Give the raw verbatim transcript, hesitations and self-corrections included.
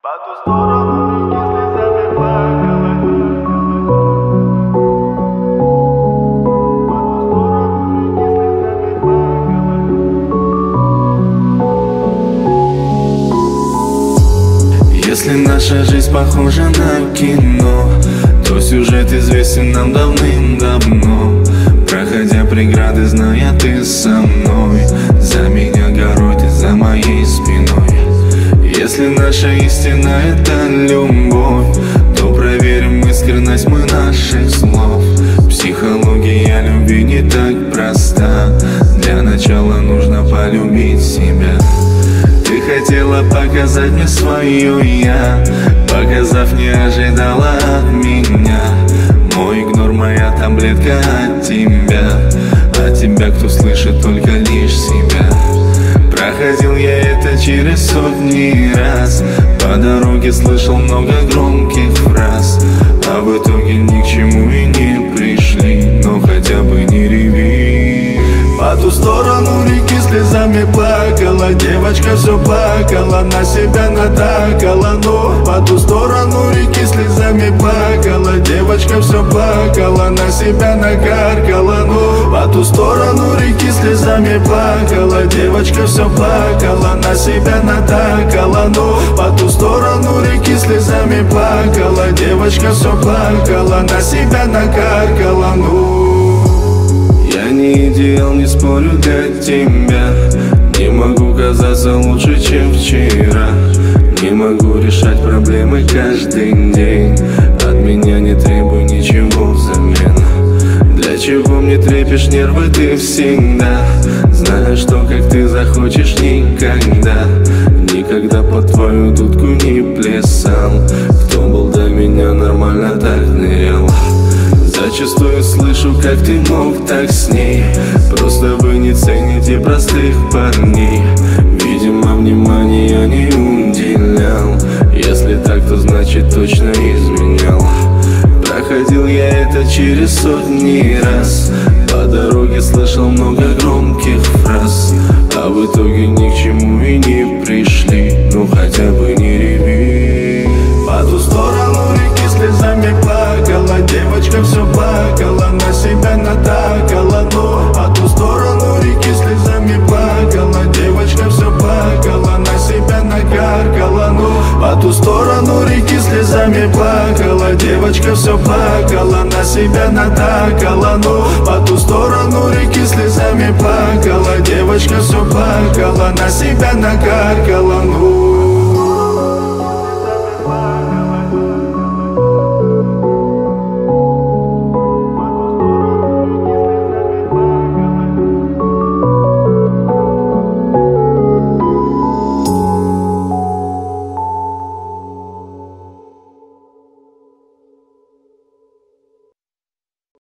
По ту сторону реки слезами плакала. Если наша жизнь похожа на кино, то сюжет известен нам давным-давно. Проходя преграды, зная ты со мной, за меня горой, ты за моей спиной. Если наша истина — это любовь, то проверим искренность мы наших слов. Психология любви не так проста. Для начала нужно полюбить себя. Ты хотела показать мне свое я, показав, не ожидала от меня. Мой игнор, моя таблетка от тебя. От тебя, кто слышит только лишь себя. Проходил я это через сотни раз. По дороге слышал много громких фраз, а в итоге ни к чему и не пришли. Но хотя бы не реви. По ту сторону реки слезами плакала. Девочка все плакала, на себя натакала. Но по ту сторону реки слезами плакала. Девочка все плакала, на себя накаркала. Но по ту сторону реки слезами плакала. Девочка все плакала, на себя натакала. Но по ту сторону реки слезами плакала. Девочка все плакала, на себя накаркала. Ну, я не идеал, не спорю, для тебя. Не могу казаться лучше, чем вчера. Не могу решать проблемы каждый день. От меня не требуй ничего взамен. Для чего мне трепишь нервы ты всегда, зная, что как ты захочешь никогда. Никогда под твою дудку не плясал. Кто был до меня, нормально так нырял. Зачастую слышу, как ты мог так с ней. Просто вы не цените простых парней. Видимо, внимания я не уделял. Если так, то значит точно изменял. Проходил я это через сотни раз. По дороге слышал много громких фраз, а в итоге ни к чему и не пришли. Ну хотя бы не реви. По ту сторону реки слезами плакала. Девочка все плакала, на себя натакала. Но по ту сторону реки слезами плакала. Девочка все плакала, на себя накаркала. Но по ту сторону реки слезами плакала. Девочка все плакала, на себя натакала. Но по ту сторону реки слезами плакала. Девочка все плакала, на себя накаркала. Ну,